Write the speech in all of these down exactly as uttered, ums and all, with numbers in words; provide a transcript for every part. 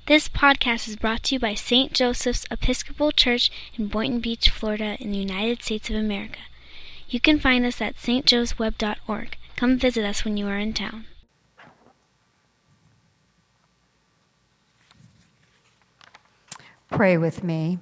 This podcast is brought to you by Saint Joseph's Episcopal Church in Boynton Beach, Florida, in the United States of America. You can find us at s t joes web dot org. Come visit us when you are in town. Pray with me.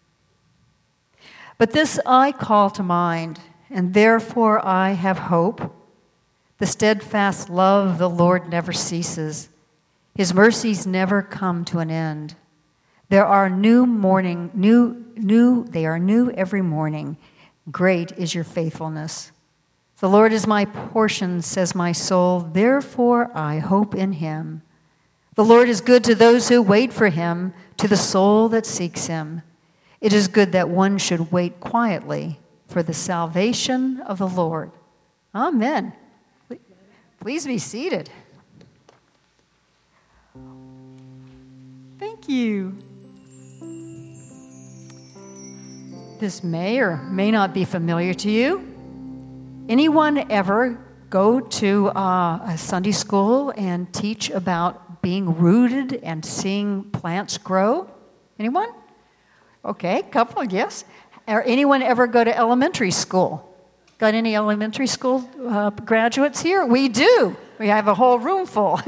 But this I call to mind, and therefore I have hope. The steadfast love of the Lord never ceases. His mercies never come to an end. There are new morning, new, new, they are new every morning. Great is your faithfulness. The Lord is my portion, says my soul, therefore I hope in him. The Lord is good to those who wait for him, to the soul that seeks him. It is good that one should wait quietly for the salvation of the Lord. Amen. Please be seated. Thank you. This may or may not be familiar to you. Anyone ever go to uh, a Sunday school and teach about being rooted and seeing plants grow? Anyone? Okay, couple, yes. Or anyone ever go to elementary school? Got any elementary school uh, graduates here? We do. We have a whole room full.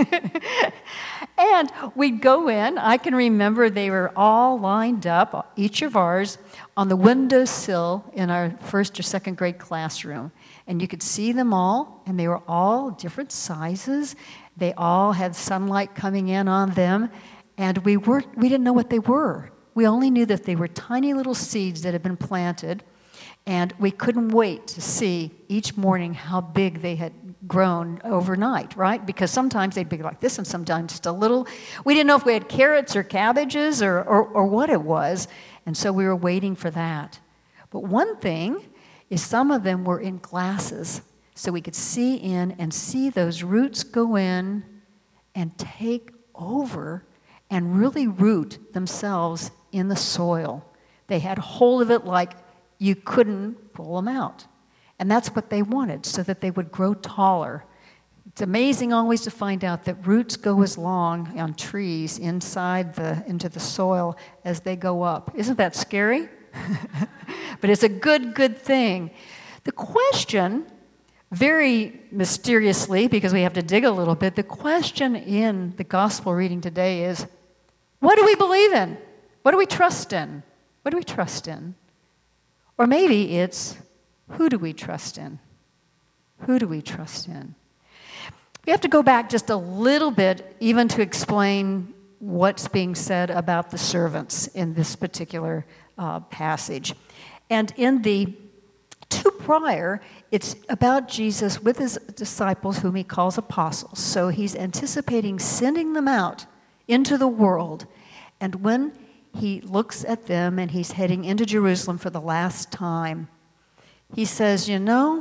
And we'd go in. I can remember they were all lined up, each of ours, on the windowsill in our first or second grade classroom. And you could see them all, and they were all different sizes. They all had sunlight coming in on them, and we were we didn't know what they were. We only knew that they were tiny little seeds that had been planted, and we couldn't wait to see each morning how big they had grown overnight, right? Because sometimes they'd be like this, and sometimes just a little. We didn't know if we had carrots or cabbages or, or, or what it was, and so we were waiting for that. But one thing is some of them were in glasses, so we could see in and see those roots go in and take over and really root themselves in the soil. They had hold of it like you couldn't pull them out. And that's what they wanted, so that they would grow taller. It's amazing always to find out that roots go as long on trees inside the into the soil as they go up. Isn't that scary? But it's a good, good thing. The question, very mysteriously, because we have to dig a little bit, the question in the gospel reading today is, what do we believe in? What do we trust in? What do we trust in? Or maybe it's, who do we trust in? Who do we trust in? We have to go back just a little bit even to explain what's being said about the servants in this particular uh, passage. And in the two prior, it's about Jesus with his disciples, whom he calls apostles. So he's anticipating sending them out into the world. And when he looks at them and he's heading into Jerusalem for the last time, he says, you know,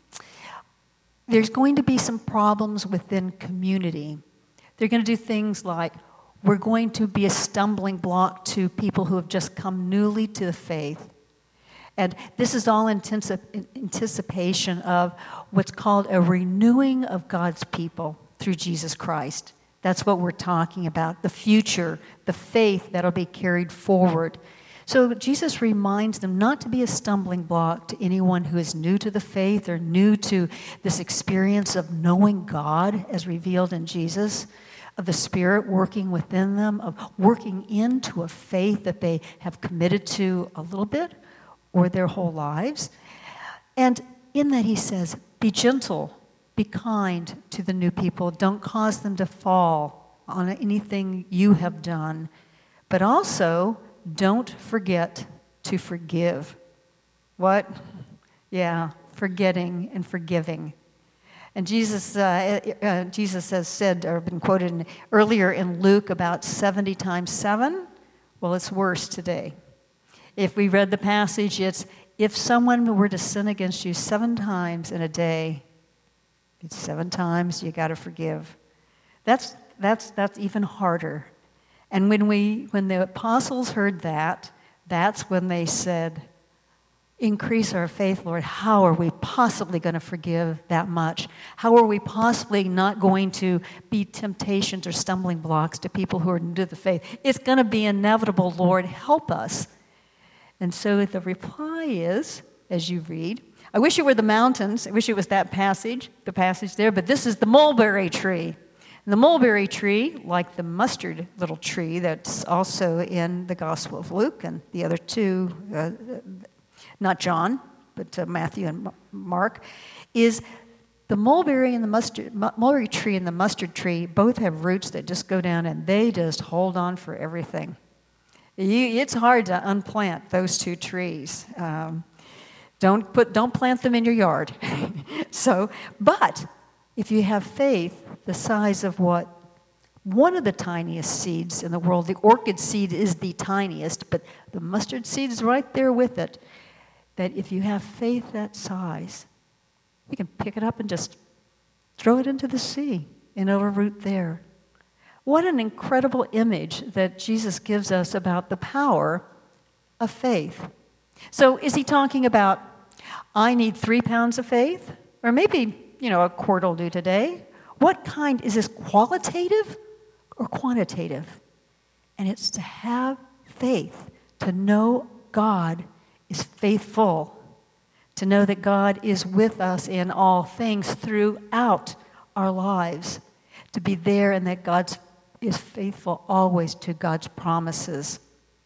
there's going to be some problems within community. They're going to do things like, we're going to be a stumbling block to people who have just come newly to the faith. And this is all in anticipation of what's called a renewing of God's people through Jesus Christ. That's what we're talking about, the future, the faith that'll be carried forward. So Jesus reminds them not to be a stumbling block to anyone who is new to the faith or new to this experience of knowing God as revealed in Jesus, of the Spirit working within them, of working into a faith that they have committed to a little bit or their whole lives. And in that he says, be gentle, be kind to the new people. Don't cause them to fall on anything you have done. But also, don't forget to forgive. What? Yeah, forgetting and forgiving. And Jesus, uh, uh, Jesus has said, or been quoted in, earlier in Luke about seventy times seven. Well, it's worse today. If we read the passage, it's, if someone were to sin against you seven times in a day, it's seven times you got to forgive. That's that's that's even harder. And when we when the apostles heard that, that's when they said, increase our faith, Lord, how are we possibly going to forgive that much? How are we possibly not going to be temptations or stumbling blocks to people who are new to the faith? It's going to be inevitable, Lord. Help us. And so the reply is, as you read, I wish it were the mountains. I wish it was that passage, the passage there, but this is the mulberry tree. And the mulberry tree, like the mustard little tree that's also in the Gospel of Luke and the other two, uh, not John, but uh, Matthew and Mark, is the mulberry and the mustard, mulberry tree and the mustard tree both have roots that just go down and they just hold on for everything. You, it's hard to unplant those two trees. Um, don't put, don't plant them in your yard. So, but if you have faith the size of what one of the tiniest seeds in the world, the orchid seed is the tiniest, but the mustard seed is right there with it. That if you have faith that size, you can pick it up and just throw it into the sea and it'll root there. What an incredible image that Jesus gives us about the power of faith. So is he talking about, I need three pounds of faith? Or maybe, you know, a quart will do today. What kind, is this qualitative or quantitative? And it's to have faith, to know God is faithful, to know that God is with us in all things throughout our lives, to be there and that God is faithful always to God's promises.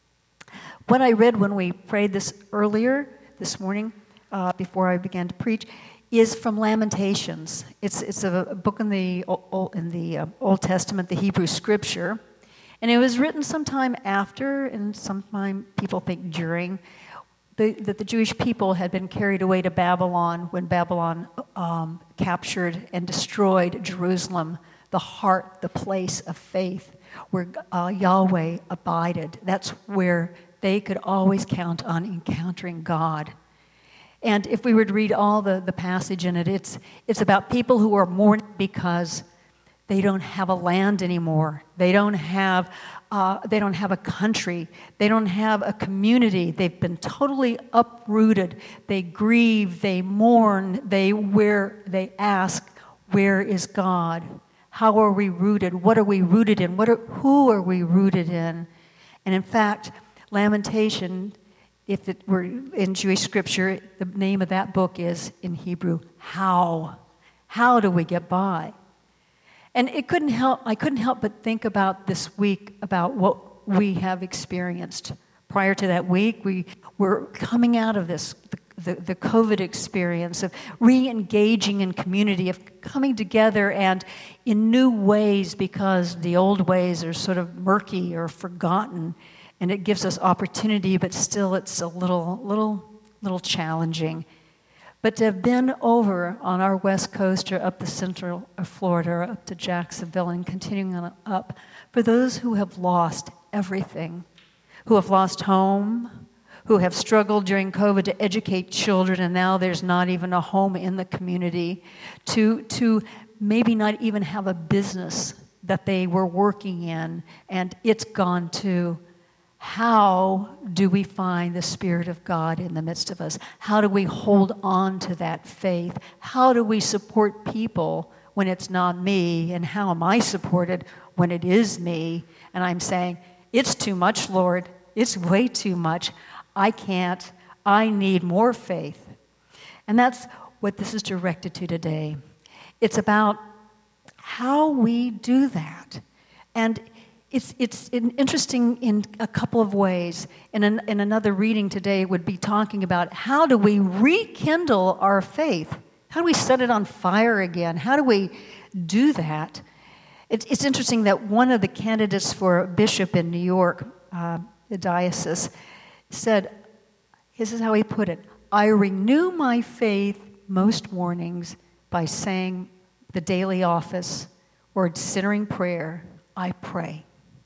What I read when we prayed this earlier this morning, uh, before I began to preach, is from Lamentations. It's it's a book in the Old, in the uh, Old Testament, the Hebrew Scripture, and it was written sometime after, and sometime people think during. The, that the Jewish people had been carried away to Babylon when Babylon um, captured and destroyed Jerusalem, the heart, the place of faith, where uh, Yahweh abided. That's where they could always count on encountering God. And if we were to read all the, the passage in it, it's, it's about people who are mourning because they don't have a land anymore. They don't have uh, they don't have a country. They don't have a community. They've been totally uprooted. They grieve. They mourn. They where they ask, where is God? How are we rooted? What are we rooted in? What are, who are we rooted in? And in fact, Lamentation, if it were in Jewish scripture, the name of that book is in Hebrew, How? How do we get by? And it couldn't help, I couldn't help but think about this week, about what we have experienced. Prior to that week, we were coming out of this, the, the COVID experience of re-engaging in community, of coming together and in new ways because the old ways are sort of murky or forgotten. And it gives us opportunity, but still it's a little, little, little challenging. But to have been over on our west coast or up the central of Florida or up to Jacksonville and continuing on up, for those who have lost everything, who have lost home, who have struggled during COVID to educate children and now there's not even a home in the community, to, to maybe not even have a business that they were working in and it's gone too. How do we find the Spirit of God in the midst of us? How do we hold on to that faith? How do we support people when it's not me? And how am I supported when it is me? And I'm saying, it's too much, Lord. It's way too much. I can't. I need more faith. And that's what this is directed to today. It's about how we do that. And It's it's interesting in a couple of ways. In, an, in another reading today would be talking about how do we rekindle our faith? How do we set it on fire again? How do we do that? It, it's interesting that one of the candidates for a bishop in New York, uh, the diocese, said, this is how he put it, I renew my faith most mornings by saying the daily office or centering prayer, I pray.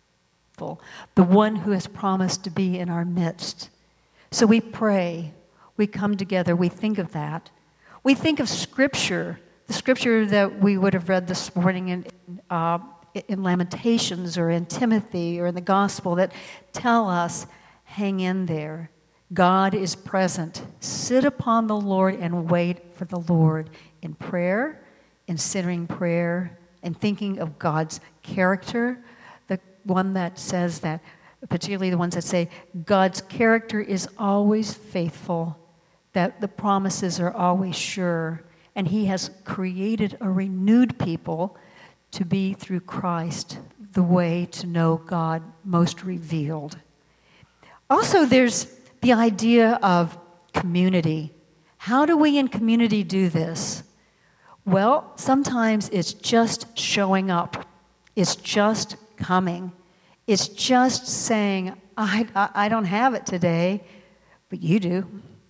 The one who has promised to be in our midst. So we pray, we come together, we think of that. We think of Scripture, the Scripture that we would have read this morning in, uh, in Lamentations or in Timothy or in the Gospel that tell us, hang in there. God is present. Sit upon the Lord and wait for the Lord in prayer, in centering prayer, and thinking of God's character. The one that says that, particularly the ones that say God's character is always faithful, that the promises are always sure, and He has created a renewed people to be through Christ the way to know God most revealed. Also, there's the idea of community. How do we in community do this? Well, sometimes it's just showing up. It's just coming. It's just saying, I, I, I don't have it today, but you do.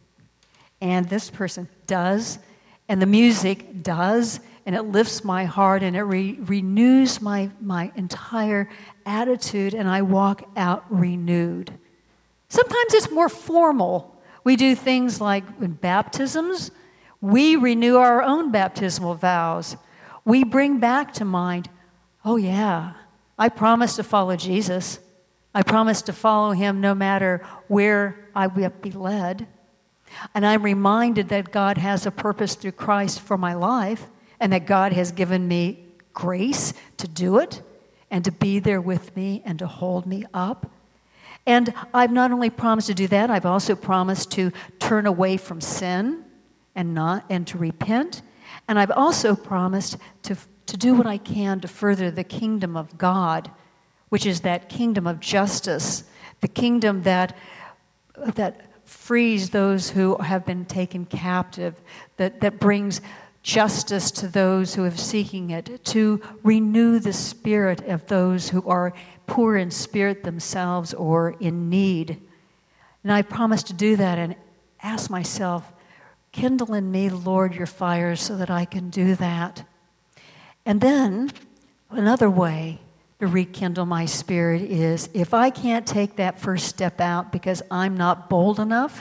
And this person does. And the music does. And it lifts my heart and it re- renews my, my entire attitude. And I walk out renewed. Sometimes it's more formal. We do things like in baptisms. We renew our own baptismal vows. We bring back to mind, oh yeah, I promise to follow Jesus. I promise to follow Him no matter where I will be led. And I'm reminded that God has a purpose through Christ for my life and that God has given me grace to do it and to be there with me and to hold me up. And I've not only promised to do that, I've also promised to turn away from sin and not and to repent. And I've also promised to, to do what I can to further the kingdom of God, which is that kingdom of justice, the kingdom that that frees those who have been taken captive, that, that brings justice to those who are seeking it, to renew the spirit of those who are poor in spirit themselves or in need. And I promise to do that and ask myself, kindle in me, Lord, your fire so that I can do that. And then another way to rekindle my spirit is if I can't take that first step out because I'm not bold enough,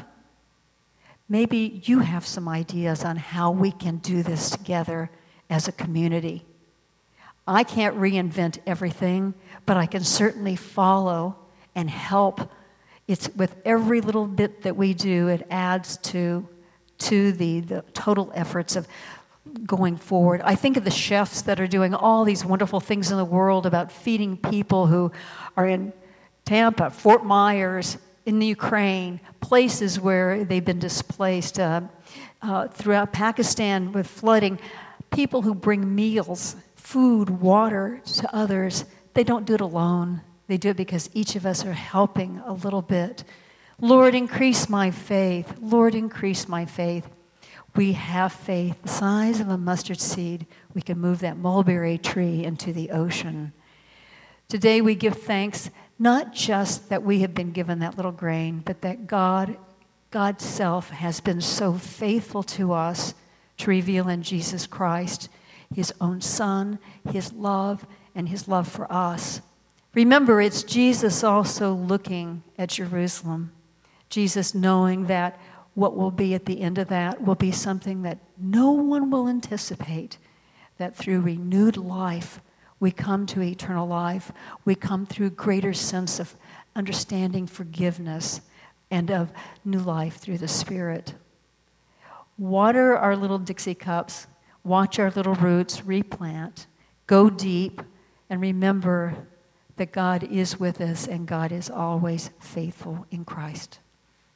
maybe you have some ideas on how we can do this together as a community. I can't reinvent everything, but I can certainly follow and help. It's with every little bit that we do, it adds to, to the, the total efforts of going forward. I think of the chefs that are doing all these wonderful things in the world about feeding people who are in Tampa, Fort Myers, in the Ukraine, places where they've been displaced, uh, uh, throughout Pakistan with flooding, people who bring meals, food, water to others. They don't do it alone. They do it because each of us are helping a little bit. Lord, increase my faith. Lord, increase my faith. We have faith the size of a mustard seed. We can move that mulberry tree into the ocean. Today we give thanks not just that we have been given that little grain, but that God, God's self has been so faithful to us to reveal in Jesus Christ His own Son, His love, and His love for us. Remember, it's Jesus also looking at Jerusalem. Jesus knowing that what will be at the end of that will be something that no one will anticipate, that through renewed life, we come to eternal life. We come through greater sense of understanding forgiveness and of new life through the Spirit. Water our little Dixie cups. Watch our little roots replant. Go deep and remember that God is with us and God is always faithful in Christ.